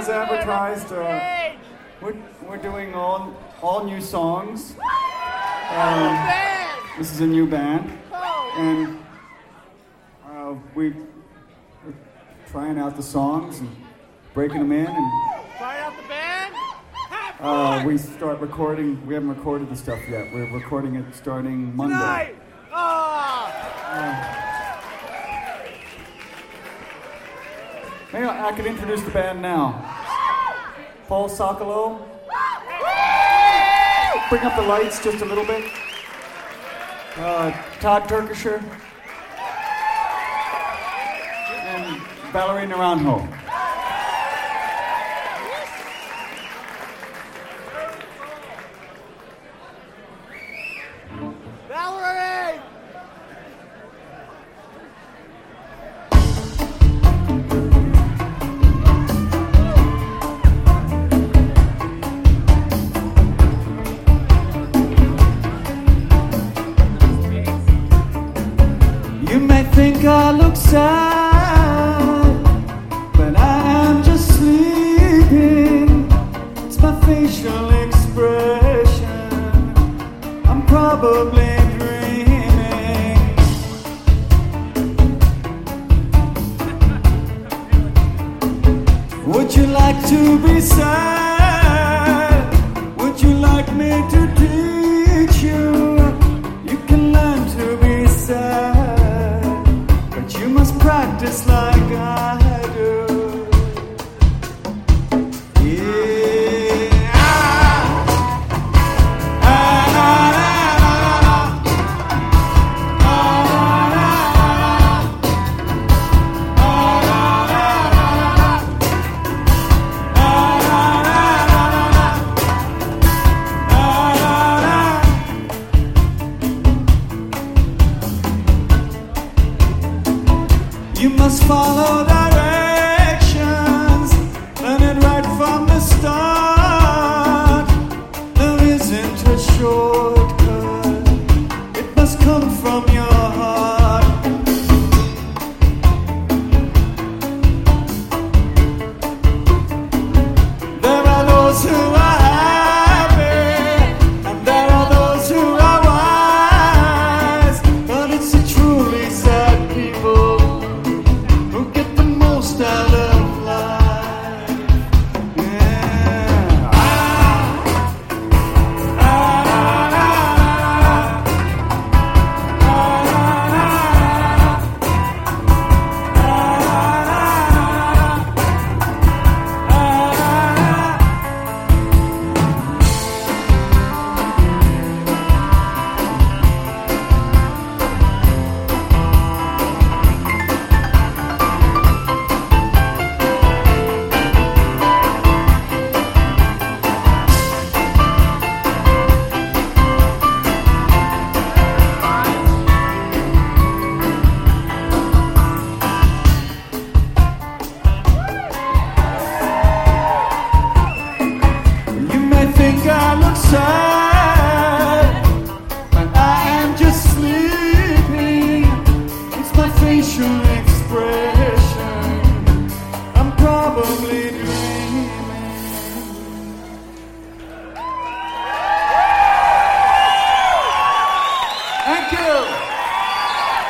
as advertised, we're doing all new songs. This is a new band, and we're trying out the songs and breaking them in. And trying out the band. we start recording. We haven't recorded the stuff yet. We're recording it starting Monday. Tonight. Maybe I could introduce the band now. Paul Sokolow. Bring up the lights just a little bit. Todd Turkisher. And Valerie Naranjo. Valerie! You may think I look sad, but I am just sleeping. It's my facial expression. I'm probably dreaming. Would you like to be sad? Would you like me to teach you? You can learn to be sad, but you must practice like I do. Yeah. You must follow directions, learn it right from the start. There isn't a shortcut, it must come from your heart. There are those who are happy, and there are those who are wise, but it's the truly sad people who get the most out of life. Yeah. You may think I look sad, but I am just sleeping. It's my facial expression. I'm probably dreaming. Thank you.